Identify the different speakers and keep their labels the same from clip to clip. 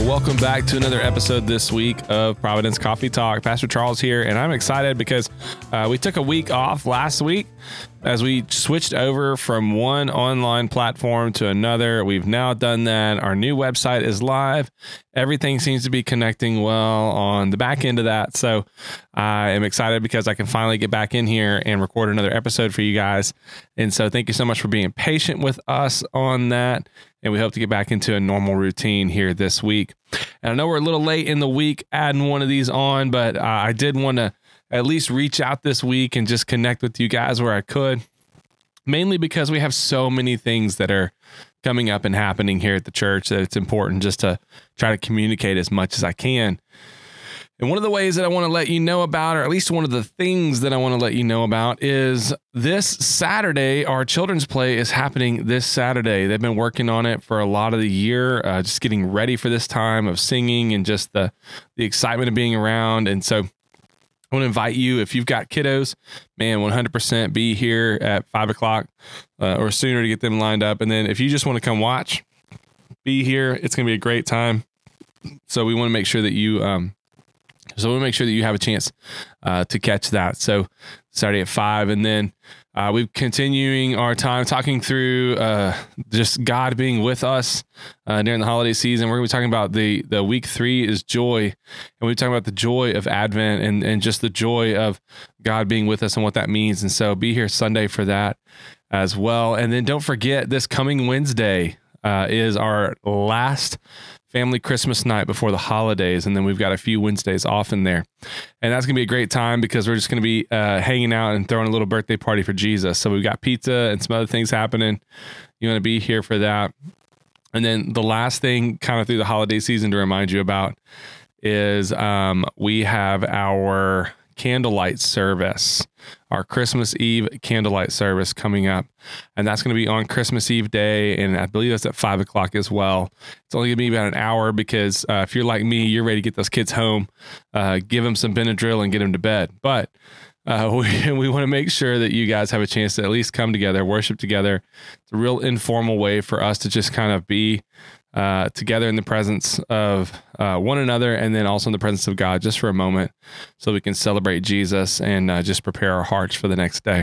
Speaker 1: welcome back to another episode this week of Providence Coffee Talk. Pastor Charles here, and I'm excited because we took a week off last week as we switched over from one online platform to another. We've now done that. Our new website is live. Everything seems to be connecting well on the back end of that. So I am excited because I can finally get back in here and record another episode for you guys. And so thank you so much for being patient with us on that. And we hope to get back into a normal routine here this week. And I know we're a little late in the week adding one of these on, but I did want to at least reach out this week and just connect with you guys where I could, mainly because we have so many things that are coming up and happening here at the church that it's important just to try to communicate as much as I can. And one of the ways that I want to let you know about, or at least one of the things that I want to let you know about, is this Saturday, our children's play is happening this Saturday. They've been working on it for a lot of the year, just getting ready for this time of singing and just the excitement of being around. And so I want to invite you, if you've got kiddos, man, 100% be here at 5 o'clock or sooner to get them lined up. And then if you just want to come watch, be here. It's going to be a great time. So we want to make sure that you have a chance to catch that. So Saturday at 5, and then we're continuing our time talking through just God being with us during the holiday season. We're going to be talking about the week 3 is joy, and we're talking about the joy of Advent and just the joy of God being with us and what that means. And so be here Sunday for that as well. And then don't forget, this coming Wednesday is our last family Christmas night before the holidays. And then we've got a few Wednesdays off in there. And that's going to be a great time because we're just going to be hanging out and throwing a little birthday party for Jesus. So we've got pizza and some other things happening. You want to be here for that. And then the last thing kind of through the holiday season to remind you about is we have our candlelight service, our Christmas Eve candlelight service coming up. And that's going to be on Christmas Eve day. And I believe that's at 5 o'clock as well. It's only going to be about an hour because if you're like me, you're ready to get those kids home, give them some Benadryl and get them to bed. But we want to make sure that you guys have a chance to at least come together, worship together. It's a real informal way for us to just kind of be together in the presence of one another, and then also in the presence of God just for a moment so we can celebrate Jesus and just prepare our hearts for the next day.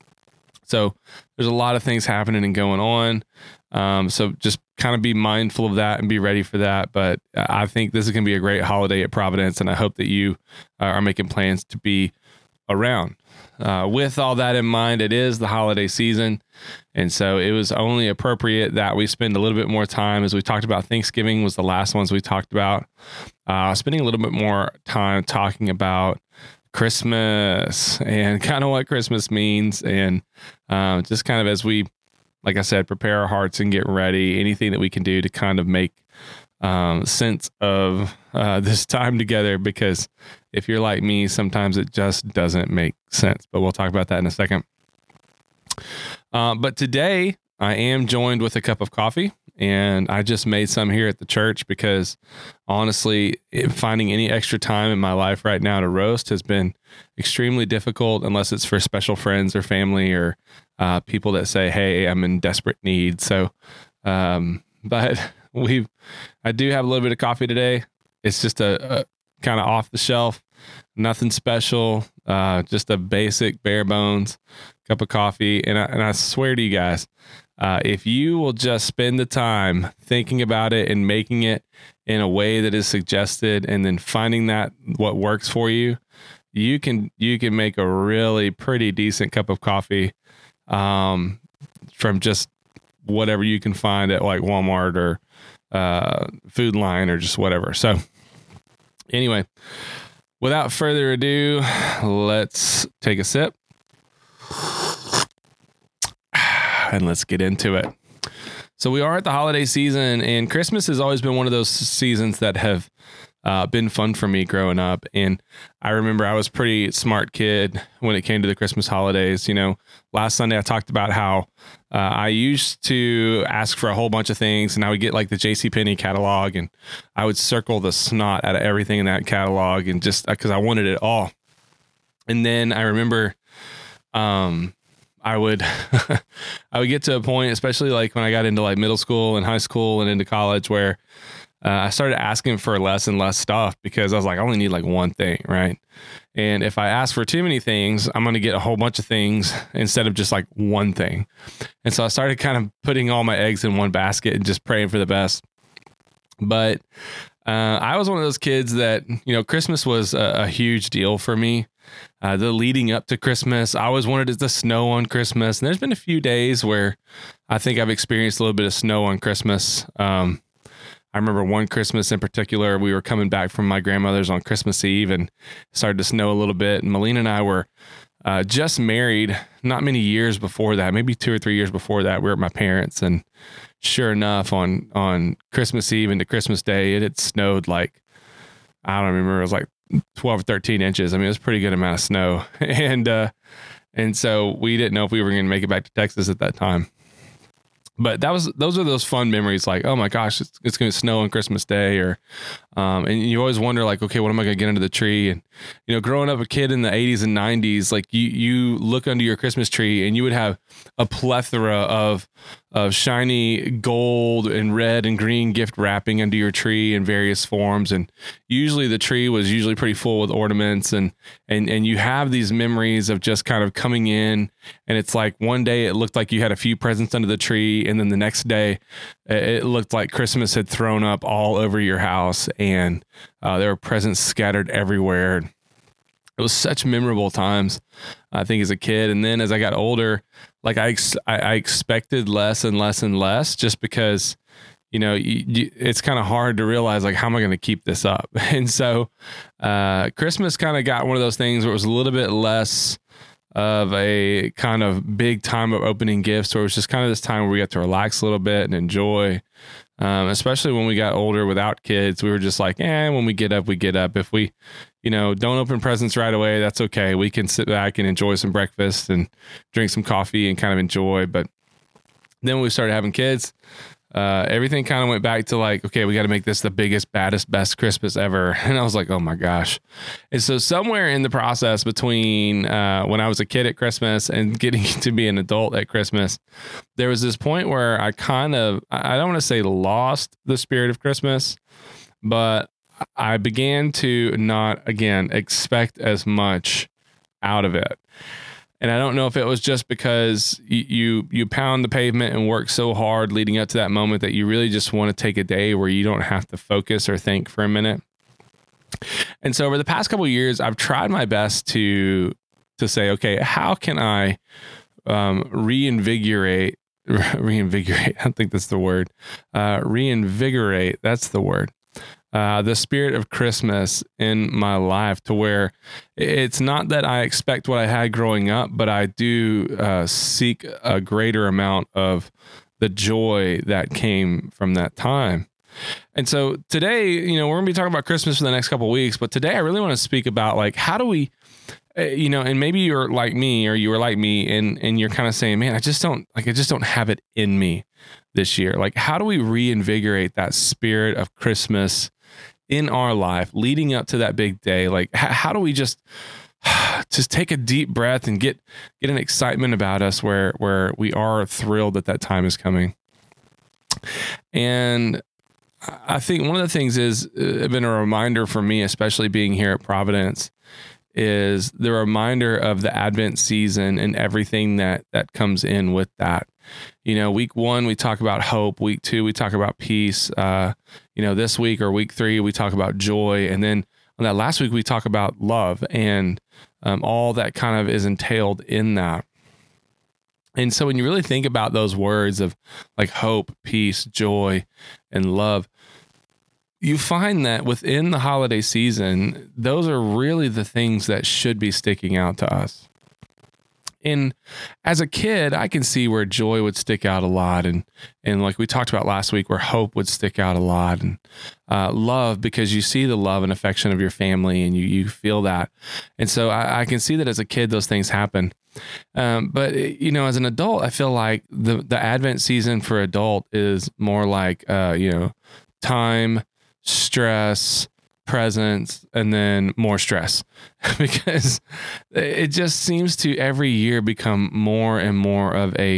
Speaker 1: So there's a lot of things happening and going on. So just kind of be mindful of that and be ready for that. But I think this is going to be a great holiday at Providence, and I hope that you are making plans to be around. With all that in mind, it is the holiday season. And so it was only appropriate that we spend a little bit more time, as we talked about. Thanksgiving was the last ones we talked about. Spending a little bit more time talking about Christmas and kind of what Christmas means. And just kind of as we, like I said, prepare our hearts and get ready, anything that we can do to kind of make sense of this time together, because if you're like me, sometimes it just doesn't make sense. But we'll talk about that in a second. But today I am joined with a cup of coffee, and I just made some here at the church because honestly, finding any extra time in my life right now to roast has been extremely difficult, unless it's for special friends or family or people that say, hey, I'm in desperate need. So, but I do have a little bit of coffee today. It's just a kind of off the shelf, nothing special, just a basic bare bones cup of coffee. And I swear to you guys, if you will just spend the time thinking about it and making it in a way that is suggested, and then finding that what works for you, you can make a really pretty decent cup of coffee from just whatever you can find at like Walmart or Food Line or just whatever. So anyway, without further ado, let's take a sip and let's get into it. So we are at the holiday season, and Christmas has always been one of those seasons that have been fun for me growing up. And I remember I was a pretty smart kid when it came to the Christmas holidays. You know, last Sunday I talked about how I used to ask for a whole bunch of things, and I would get like the JCPenney catalog, and I would circle the snot out of everything in that catalog, and just because I wanted it all. And then I remember I would I would get to a point, especially like when I got into like middle school and high school and into college, where I started asking for less and less stuff because I was like, I only need like one thing, right? And if I ask for too many things, I'm going to get a whole bunch of things instead of just like one thing. And so I started kind of putting all my eggs in one basket and just praying for the best. But I was one of those kids that, Christmas was a huge deal for me. The leading up to Christmas, I always wanted it to snow on Christmas. And there's been a few days where I think I've experienced a little bit of snow on Christmas. I remember one Christmas in particular, we were coming back from my grandmother's on Christmas Eve and it started to snow a little bit. And Melina and I were just married not many years before that, maybe 2 or 3 years before that. We were at my parents', and sure enough, on Christmas Eve into Christmas Day, it had snowed like, I don't remember, it was like 12 or 13 inches. I mean, it was a pretty good amount of snow. And so we didn't know if we were going to make it back to Texas at that time. But those are those fun memories, like, oh my gosh, it's going to snow on Christmas Day, or and you always wonder, like, okay, what am I going to get under the tree? And growing up a kid in the 80s and 90s, like you look under your Christmas tree and you would have a plethora of shiny gold and red and green gift wrapping under your tree in various forms, and usually the tree was usually pretty full with ornaments, and you have these memories of just kind of coming in, and it's like one day it looked like you had a few presents under the tree, and then the next day it looked like Christmas had thrown up all over your house, and there were presents scattered everywhere. It was such memorable times, I think, as a kid. And then as I got older, like I expected less and less and less, just because, it's kind of hard to realize, like, how am I going to keep this up? And so Christmas kind of got one of those things where it was a little bit less of a kind of big time of opening gifts, or it was just kind of this time where we got to relax a little bit and enjoy. Especially when we got older without kids, we were just like, when we get up, we get up. If we, don't open presents right away, that's okay. We can sit back and enjoy some breakfast and drink some coffee and kind of enjoy. But then when we started having kids, everything kind of went back to like, okay, we got to make this the biggest, baddest, best Christmas ever. And I was like, oh my gosh. And so somewhere in the process between when I was a kid at Christmas and getting to be an adult at Christmas, there was this point where I don't want to say lost the spirit of Christmas, but I began to not, again, expect as much out of it. And I don't know if it was just because you pound the pavement and work so hard leading up to that moment that you really just want to take a day where you don't have to focus or think for a minute. And so over the past couple of years, I've tried my best to say, okay, how can I reinvigorate, I don't think that's the word, reinvigorate, that's the word. The spirit of Christmas in my life, to where it's not that I expect what I had growing up, but I do seek a greater amount of the joy that came from that time. And so today, we're going to be talking about Christmas for the next couple of weeks, but today I really want to speak about, like, how do we, and maybe you're like me, or you were like me, and you're kind of saying, man, I just don't have it in me this year. Like, how do we reinvigorate that spirit of Christmas in our life leading up to that big day? Like, how do we just take a deep breath and get an excitement about us where we are thrilled that time is coming? And I think one of the things is been a reminder for me, especially being here at Providence, is the reminder of the Advent season and everything that comes in with that. Week 1, we talk about hope. Week 2, we talk about peace. This week, or week 3, we talk about joy. And then on that last week, we talk about love and all that kind of is entailed in that. And so when you really think about those words of like hope, peace, joy, and love, you find that within the holiday season, those are really the things that should be sticking out to us. And as a kid, I can see where joy would stick out a lot. And like we talked about last week, where hope would stick out a lot. And love, because you see the love and affection of your family and you feel that. And so I can see that as a kid, those things happen. But as an adult, I feel like the Advent season for adult is more like, time, stress, presents, and then more stress, because it just seems to every year become more and more of a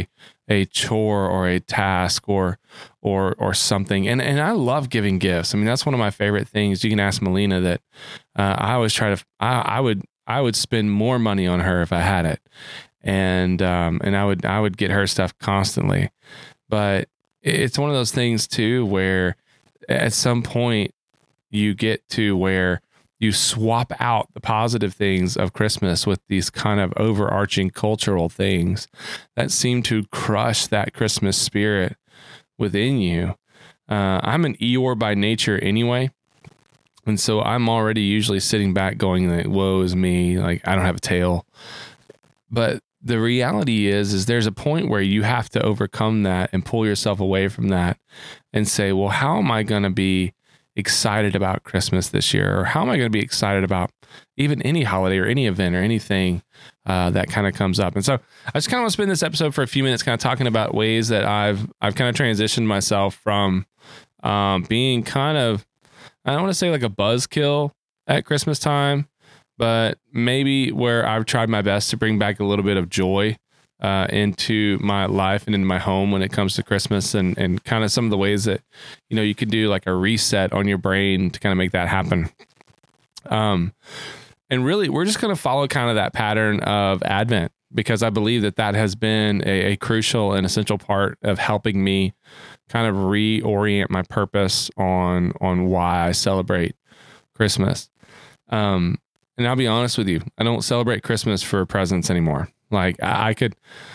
Speaker 1: a chore or a task or something. And I love giving gifts. I mean, that's one of my favorite things. You can ask Melina that I always try to, I would spend more money on her if I had it. And I would get her stuff constantly. But it's one of those things too, where at some point you get to where you swap out the positive things of Christmas with these kind of overarching cultural things that seem to crush that Christmas spirit within you. I'm an Eeyore by nature anyway. And so I'm already usually sitting back going like, woe is me. Like, I don't have a tail. But the reality is there's a point where you have to overcome that and pull yourself away from that and say, well, how am I going to be excited about Christmas this year? Or how am I going to be excited about even any holiday or any event or anything that kind of comes up? And so I just kind of want to spend this episode for a few minutes kind of talking about ways that I've kind of transitioned myself from being kind of, I don't want to say like a buzzkill at Christmas time, but maybe where I've tried my best to bring back a little bit of joy into my life and into my home when it comes to Christmas, and kind of some of the ways that, you know, you could do like a reset on your brain to kind of make that happen. And really, we're just going to follow kind of that pattern of Advent, because I believe that has been a crucial and essential part of helping me kind of reorient my purpose on why I celebrate Christmas. And I'll be honest with you, I don't celebrate Christmas for presents anymore. Like I could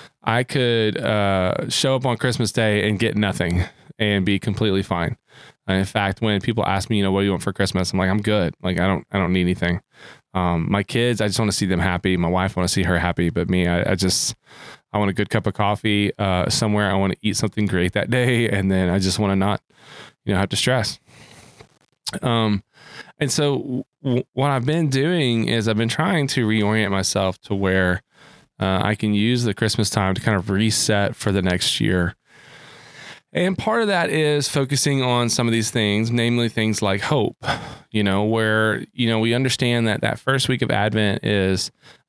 Speaker 1: show up on Christmas Day and get nothing and be completely fine. In fact, when people ask me, you know, what do you want for Christmas? I'm like, I'm good. Like, I don't need anything. My kids, I just want to see them happy. My wife, want to see her happy. But me, I want a good cup of coffee somewhere. I want to eat something great that day. And then I just want to not, you know, have to stress. And so what I've been doing is I've been trying to reorient myself to where I can use the Christmas time to kind of reset for the next year. And part of that is focusing on some of these things, namely things like hope, you know, where, you know, we understand that first week of Advent is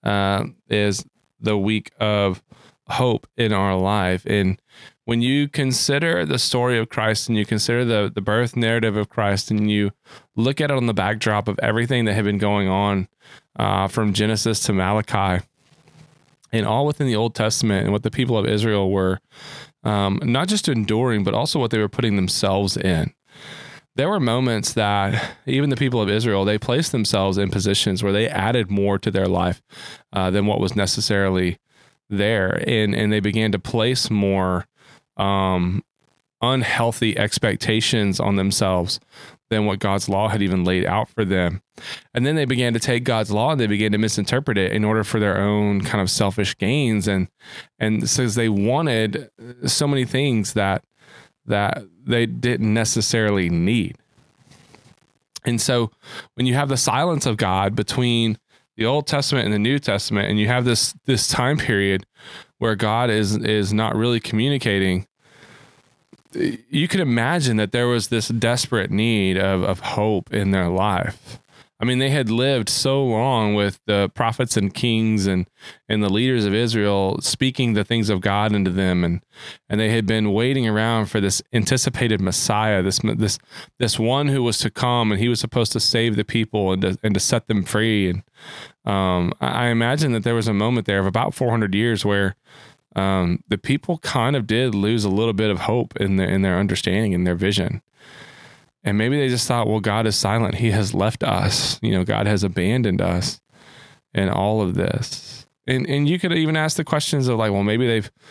Speaker 1: the week of hope in our life. And when you consider the story of Christ and you consider the birth narrative of Christ and you look at it on the backdrop of everything that had been going on from Genesis to Malachi and all within the Old Testament and what the people of Israel were not just enduring, but also what they were putting themselves in. There were moments that even the people of Israel, they placed themselves in positions where they added more to their life than what was necessarily there. And they began to place more unhealthy expectations on themselves than what God's law had even laid out for them. And then they began to take God's law and they began to misinterpret it in order for their own kind of selfish gains. And since they wanted so many things that they didn't necessarily need. And so when you have the silence of God between the Old Testament and the New Testament, and you have this time period where God is not really communicating, you can imagine that there was this desperate need of hope in their life. I mean, they had lived so long with the prophets and kings and the leaders of Israel speaking the things of God into them, and they had been waiting around for this anticipated Messiah, this one who was to come, and he was supposed to save the people and to set them free. And I imagine that there was a moment there of about 400 years where the people kind of did lose a little bit of hope in their understanding and their vision. And maybe they just thought, well, God is silent. He has left us. You know, God has abandoned us in all of this. And you could even ask the questions of like, well, maybe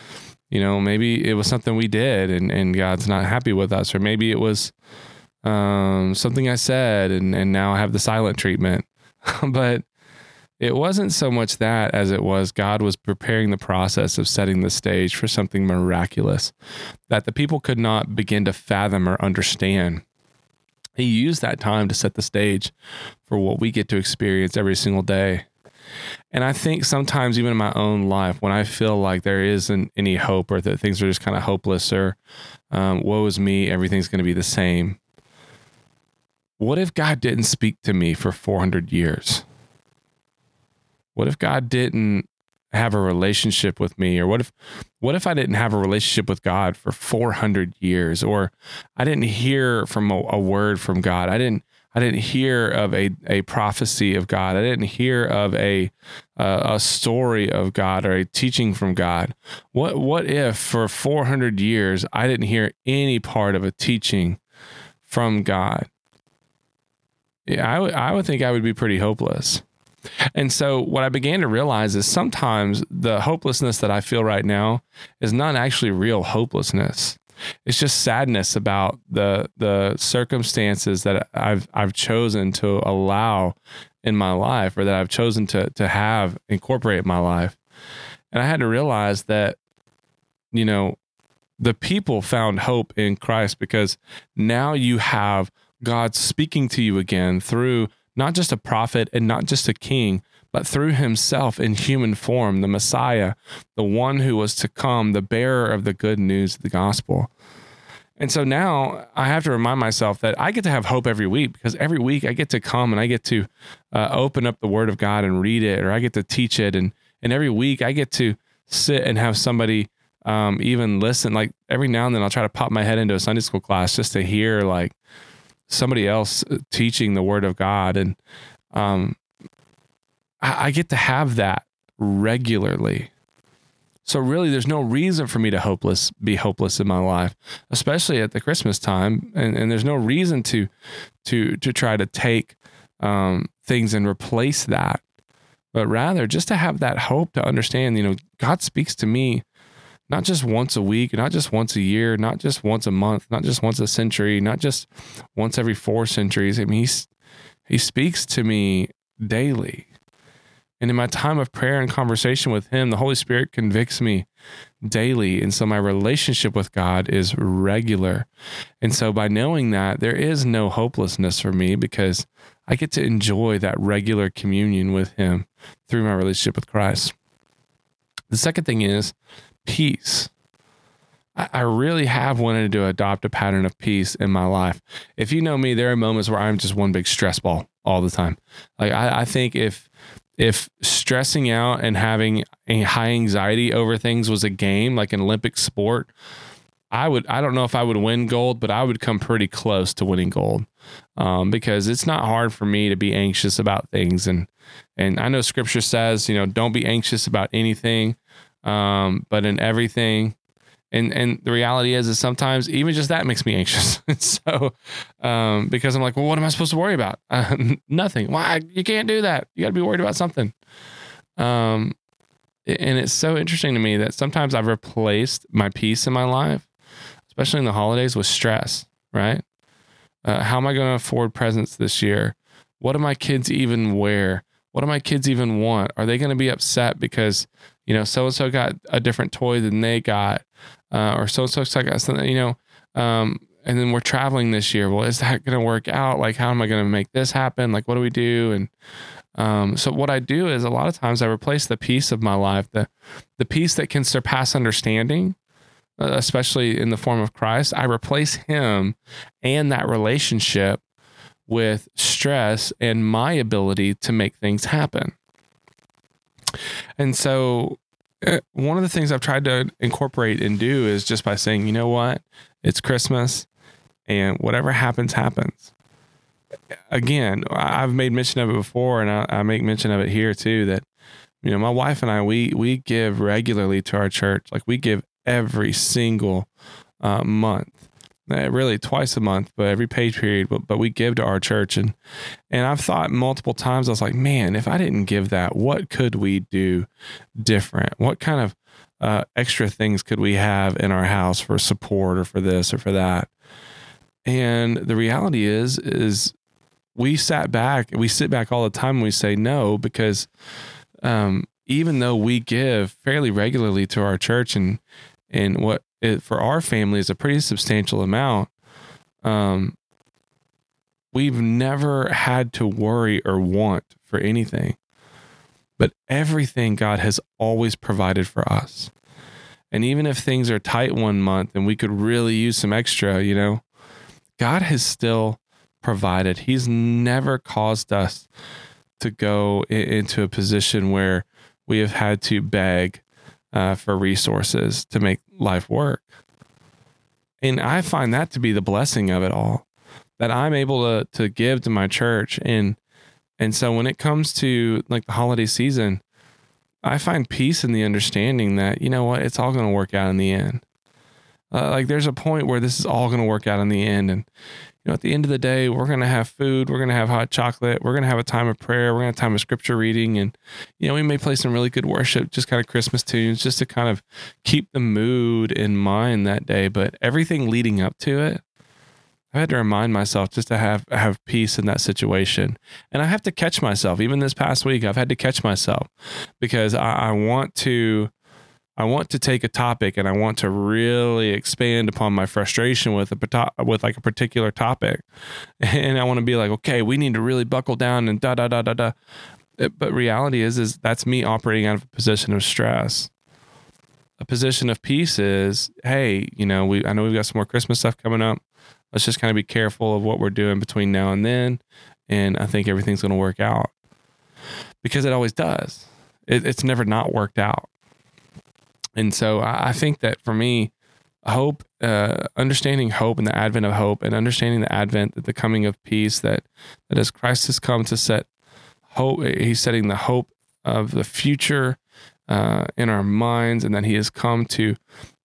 Speaker 1: maybe it was something we did and God's not happy with us. Or maybe it was something I said and now I have the silent treatment. But it wasn't so much that as it was God was preparing the process of setting the stage for something miraculous that the people could not begin to fathom or understand. He used that time to set the stage for what we get to experience every single day. And I think sometimes even in my own life, when I feel like there isn't any hope or that things are just kind of hopeless or woe is me, everything's going to be the same. What if God didn't speak to me for 400 years? What if God didn't have a relationship with me? Or what if I didn't have a relationship with God for 400 years, or I didn't hear from a word from God? I didn't hear of a prophecy of God. I didn't hear of a story of God or a teaching from God. What if for 400 years I didn't hear any part of a teaching from God? Yeah, I would think I would be pretty hopeless. And so what I began to realize is sometimes the hopelessness that I feel right now is not actually real hopelessness. It's just sadness about the circumstances that I've chosen to allow in my life, or that I've chosen to have incorporate in my life. And I had to realize that, the people found hope in Christ because now you have God speaking to you again through not just a prophet and not just a king, but through himself in human form, the Messiah, the one who was to come, the bearer of the good news of the gospel. And so now I have to remind myself that I get to have hope every week, because every week I get to come and I get to open up the Word of God and read it, or I get to teach it. And every week I get to sit and have somebody even listen. Like every now and then I'll try to pop my head into a Sunday school class just to hear like somebody else teaching the Word of God. And I get to have that regularly. So really, there's no reason for me to be hopeless in my life, especially at the Christmas time. And there's no reason to try to take things and replace that, but rather just to have that hope to understand, God speaks to me not just once a week, not just once a year, not just once a month, not just once a century, not just once every 4 centuries. I mean, he speaks to me daily. And in my time of prayer and conversation with him, the Holy Spirit convicts me daily. And so my relationship with God is regular. And so by knowing that, there is no hopelessness for me, because I get to enjoy that regular communion with him through my relationship with Christ. The second thing is peace. I really have wanted to adopt a pattern of peace in my life. If you know me, there are moments where I'm just one big stress ball all the time. Like I think if stressing out and having a high anxiety over things was a game, like an Olympic sport, I don't know if I would win gold, but I would come pretty close to winning gold. Because it's not hard for me to be anxious about things. And I know scripture says, don't be anxious about anything, but in everything. And the reality is sometimes even just that makes me anxious. So, because I'm like, well, what am I supposed to worry about? Nothing. Why? You can't do that. You got to be worried about something. And it's so interesting to me that sometimes I've replaced my peace in my life, especially in the holidays, with stress, right? How am I going to afford presents this year? What do my kids even wear? What do my kids even want? Are they going to be upset because, so-and-so got a different toy than they got? Or so-and-so got something, and then we're traveling this year. Well, is that going to work out? Like, how am I going to make this happen? Like, what do we do? And so what I do is a lot of times I replace the peace of my life, the peace that can surpass understanding, especially in the form of Christ. I replace him and that relationship with stress and my ability to make things happen. And so one of the things I've tried to incorporate and do is just by saying, you know what, it's Christmas and whatever happens, happens. Again, I've made mention of it before, and I make mention of it here too, that, my wife and I, we give regularly to our church. Like we give every single month. Really twice a month, but every pay period, but we give to our church. And I've thought multiple times, I was like, man, if I didn't give that, what could we do different? What kind of extra things could we have in our house for support or for this or for that? And the reality is we sit back all the time and we say no, because even though we give fairly regularly to our church and what for our family is a pretty substantial amount, we've never had to worry or want for anything, but everything God has always provided for us. And even if things are tight one month and we could really use some extra, God has still provided. He's never caused us to go into a position where we have had to beg for resources to make life work. And I find that to be the blessing of it all, that I'm able to give to my church. And so when it comes to like the holiday season, I find peace in the understanding that, you know what, it's all going to work out in the end. Like there's a point where this is all going to work out in the end. And, you know, at the end of the day, we're going to have food. We're going to have hot chocolate. We're going to have a time of prayer. We're going to have a time of scripture reading. And, you know, we may play some really good worship, just kind of Christmas tunes, just to kind of keep the mood in mind that day. But everything leading up to it, I had to remind myself just to have peace in that situation. And I have to catch myself. Even this past week, I've had to catch myself because I want to take a topic and I want to really expand upon my frustration with like a particular topic. And I want to be like, okay, we need to really buckle down and da, da, da, da, da. But reality is that's me operating out of a position of stress. A position of peace is, hey, you know, I know we've got some more Christmas stuff coming up. Let's just kind of be careful of what we're doing between now and then. And I think everything's going to work out because it always does. It's never not worked out. And so I think that for me, hope, understanding hope and the advent of hope and understanding the advent, the coming of peace, that as Christ has come to set hope, he's setting the hope of the future in our minds, and that he has come to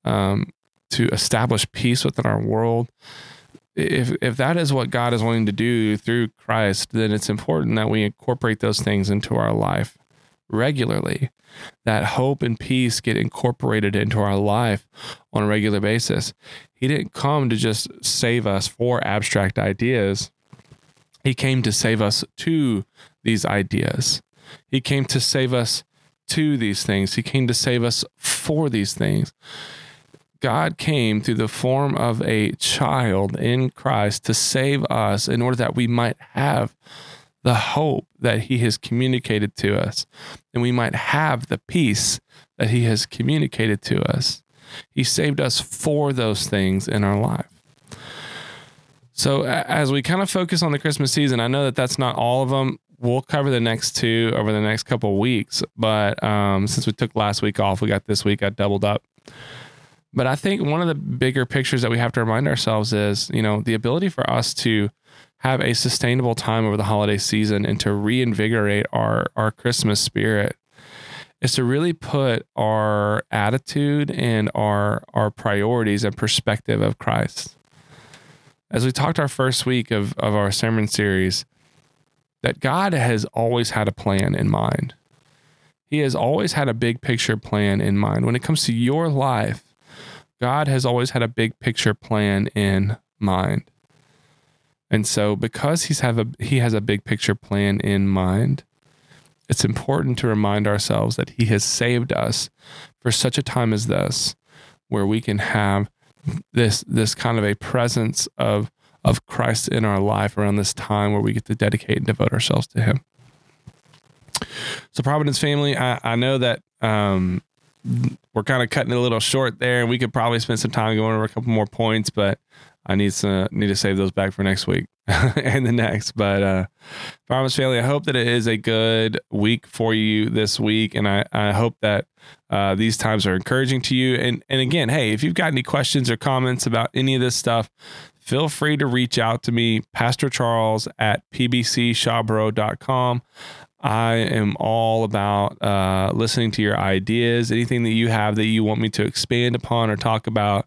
Speaker 1: establish peace within our world. If that is what God is wanting to do through Christ, then it's important that we incorporate those things into our life regularly, that hope and peace get incorporated into our life on a regular basis. He didn't come to just save us for abstract ideas. He came to save us to these ideas. He came to save us to these things. He came to save us for these things. God came through the form of a child in Christ to save us in order that we might have the hope that he has communicated to us, and we might have the peace that he has communicated to us. He saved us for those things in our life. So as we kind of focus on the Christmas season, I know that that's not all of them. We'll cover the next two over the next couple of weeks. But since we took last week off, we got this week, I doubled up. But I think one of the bigger pictures that we have to remind ourselves is, you know, the ability for us to have a sustainable time over the holiday season and to reinvigorate our Christmas spirit is to really put our attitude and our priorities and perspective of Christ. As we talked our first week of our sermon series, that God has always had a plan in mind. He has always had a big picture plan in mind. When it comes to your life, God has always had a big picture plan in mind. And so because he has a big picture plan in mind, it's important to remind ourselves that he has saved us for such a time as this, where we can have this kind of a presence of Christ in our life around this time where we get to dedicate and devote ourselves to him. So Providence family, I know that we're kind of cutting it a little short there, and we could probably spend some time going over a couple more points, but I need to save those back for next week and the next. But Providence family, I hope that it is a good week for you this week, and I hope that these times are encouraging to you. And again, hey, if you've got any questions or comments about any of this stuff, feel free to reach out to me, Pastor Charles at pbcshawboro.com. I am all about listening to your ideas, anything that you have that you want me to expand upon or talk about.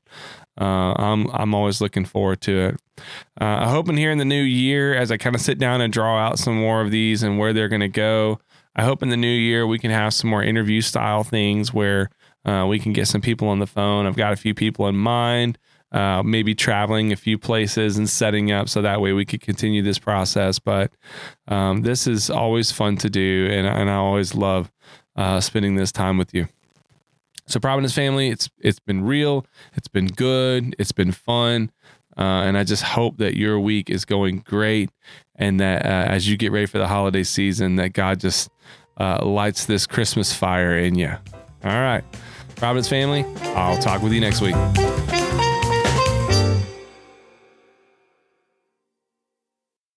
Speaker 1: I'm always looking forward to it. I hope in here in the new year, as I kind of sit down and draw out some more of these and where they're going to go, I hope in the new year we can have some more interview style things where we can get some people on the phone. I've got a few people in mind. Maybe traveling a few places and setting up so that way we could continue this process. But this is always fun to do, and I always love spending this time with you. So Providence family, it's been real, it's been good, it's been fun, and I just hope that your week is going great, and that as you get ready for the holiday season, that God just lights this Christmas fire in you. All right, Providence family, I'll talk with you next week.